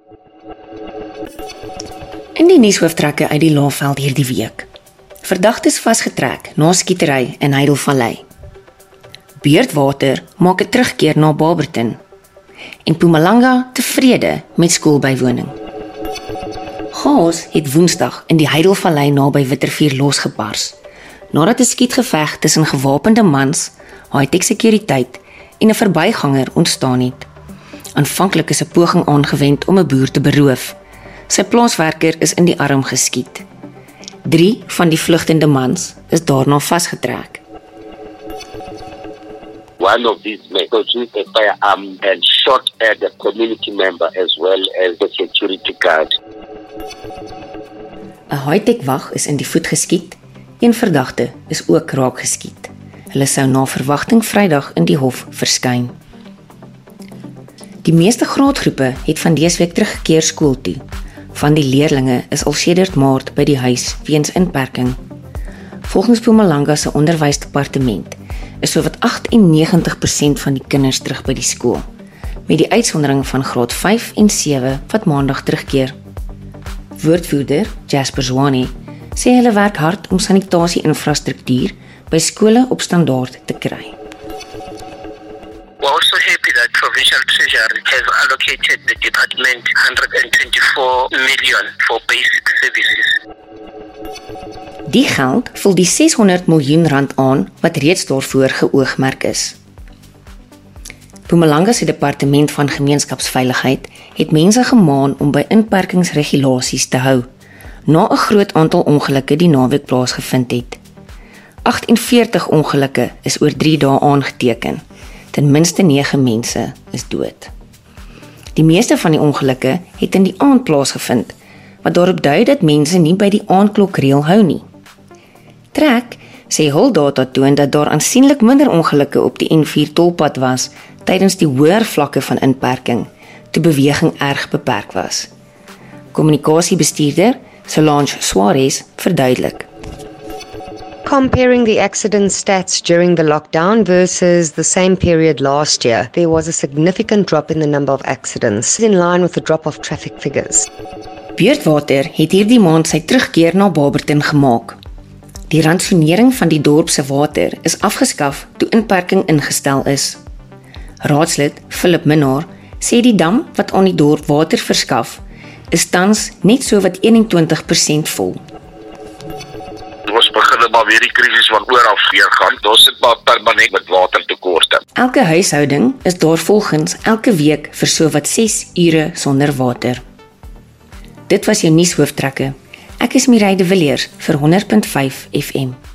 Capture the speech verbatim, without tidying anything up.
In die nuushooftrekke uit die Laagveld hierdie week. Verdagtes vasgetrek na skietery in Heidelvallei. Beurtwater maak 'n terugkeer na Barberton. En Mpumalanga tevrede met skoolbywoning. Chaos het Woensdag in die Heidelvallei naby Wittervier losgebars, nadat 'n skietgeveg tussen gewapende mans, high-tech sekuriteit en 'n verbyganger ontstaan het. Aanvanklik is 'n poging aangewend om 'n boer te beroof. Sy plaaswerker is in die arm geskiet. Drie van die vlugtende mans is daarna vasgetrek. One of these men produced a firearm and shot at the community member as well as the security guard. 'n High-tech wag is in die voet geskiet. Een verdagte is ook raak geskiet. Hulle sou na verwagting Vrydag in die hof verskyn. Die meeste graadgroepe het van dese week teruggekeer skool toe. Van die leerlinge is al sedert Maart by die huis weens inperking. Volgens Mpumalanga se onderwysdepartement is sowat agt en negentig persent van die kinders terug by die skool, met die uitsondering van graad vyf en sewe wat maandag terugkeer. Woordvoerder Jasper Zwane sê hulle werk hard om sanitasie-infrastruktuur by skole op standaard te kry. We're also happy that Provincial Treasury has allocated the department one hundred twenty-four million for basic services. Die geld vul die seshonderd miljoen rand aan wat reeds daarvoor geoogmerk is. Mpumalanga se departement van gemeenskapsveiligheid het mense gemaan om by inperkingsregulasies te hou, na 'n groot aantal ongelukke die naweek plaasgevind het. agt en veertig ongelukke is oor drie dae aangeteken. Ten minste nege mense is dood. Die meeste van die ongelukke het in die aand plaasgevind, wat daarop dui dat mense nie by die aandklokreël hou nie. Trek sê huldata toon dat daar aansienlik minder ongelukke op die N vier tolpad was tydens die hoër vlakke van inperking, toe beweging erg beperk was. Kommunikasiebestuurder Solange Suarez verduidelik. Comparing the accident stats during the lockdown versus the same period last year, there was a significant drop in the number of accidents, in line with the drop of traffic figures. Beurtwater het hierdie maand sy terugkeer na Barberton gemaak. Die ransonering van die dorp se water is afgeskaf toe inperking ingestel is. Raadslid Philip Minnar sê die dam wat aan die dorp water verskaf, is tans net so wat eenentwintig persent vol. Ons begin maar weer die krisis van oral weer gaan. Ons sit maar permanent met watertekorte. Elke huishouding is daarvolgens elke week vir so wat ses ure sonder water. Dit was jou nuushooftrekke. Ek is Mireille de Villiers vir honderd punt vyf F M.